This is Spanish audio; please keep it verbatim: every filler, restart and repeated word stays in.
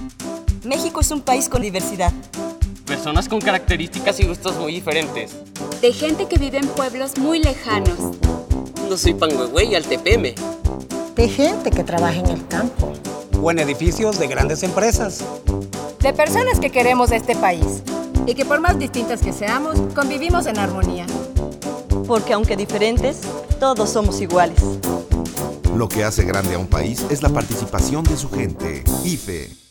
México es un país con diversidad. Personas con características y gustos muy diferentes. De gente que vive en pueblos muy lejanos. No soy Pangüehue y Altepeme. De gente que trabaja en el campo. O en edificios de grandes empresas. De personas que queremos este país y que por más distintas que seamos, convivimos en armonía. Porque aunque diferentes, todos somos iguales. Lo que hace grande a un país es la participación de su gente. I F E.